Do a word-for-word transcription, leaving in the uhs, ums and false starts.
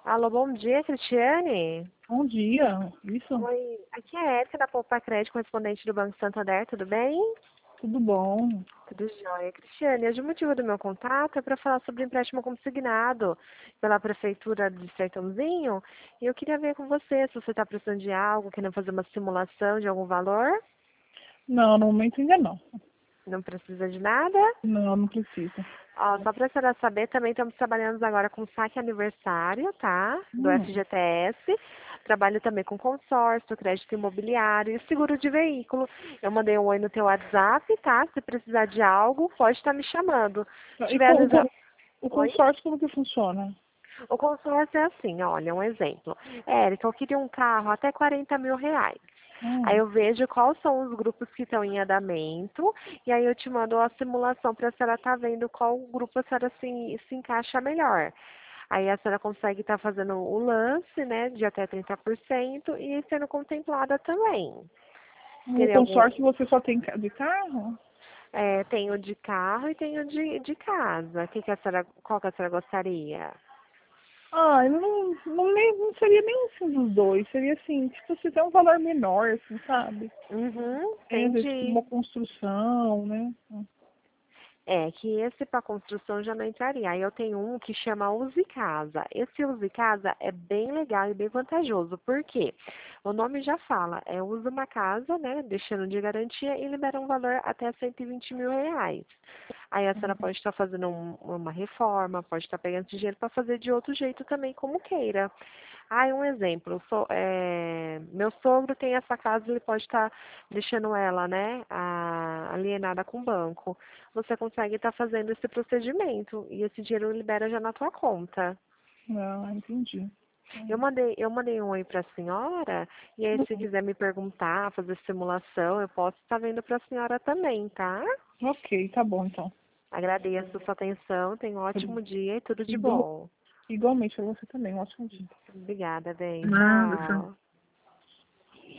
Alô, bom dia, Cristiane. Bom dia, isso? Oi, aqui é a Érica da Poupa Crédito, correspondente do Banco Santander, tudo bem? Tudo bom? Tudo jóia. Cristiane, hoje o motivo do meu contato é para falar sobre o empréstimo consignado pela Prefeitura de Sertãozinho e eu queria ver com você se você está precisando de algo, querendo fazer uma simulação de algum valor. Não, no momento ainda não. Não precisa de nada? Não, não preciso. Ó, só para a senhora saber, também estamos trabalhando agora com saque aniversário, tá? Do Hum, F G T S. Trabalho também com consórcio, crédito imobiliário e seguro de veículo. Eu mandei um oi no teu WhatsApp, tá? Se precisar de algo, pode estar me chamando. Se e tiver, às co- o, vezes... co- o Oi? consórcio como que funciona? O consórcio é assim, olha, um exemplo. Érica, eu queria um carro até quarenta mil reais. Aí Hum, eu vejo quais são os grupos que estão em andamento e aí eu te mando a simulação para a senhora estar vendo qual grupo a senhora se, se encaixa melhor. Aí a senhora consegue estar fazendo o lance, né, de até trinta por cento e sendo contemplada também. o Teria algum, consórcio você só tem ca- de carro? é, tenho de carro e tenho de, de casa. Que que a senhora, qual que a senhora gostaria? Ah, eu não, não, nem, não seria nenhum assim dos dois. Seria assim, tipo, se tem um valor menor, assim, sabe? Uhum, Tem, às vezes, tipo, entendi. uma construção, né? É, que esse para construção já não entraria. Aí eu tenho um que chama Use Casa. Esse Use Casa é bem legal e bem vantajoso. Por quê? O nome já fala, é usa uma casa, né, deixando de garantia e libera um valor até cento e vinte mil reais. Aí a senhora pode estar fazendo um- uma reforma, pode estar pegando esse dinheiro para fazer de outro jeito também, como queira. Ah, um exemplo, so- é, meu sogro tem essa casa, ele pode estar deixando ela, né, a- alienada com o banco. Você consegue estar fazendo esse procedimento e esse dinheiro libera já na tua conta. Não, entendi. Eu Hum. mandei, eu mandei um oi para a senhora e aí se quiser me perguntar, fazer simulação, eu posso estar vendo para a senhora também, tá? Ok, tá bom, então. Agradeço a sua atenção, tenha um ótimo dia e tudo de Igual, bom. igualmente pra você também. Um ótimo dia. Obrigada, bem. Nada, Tchau.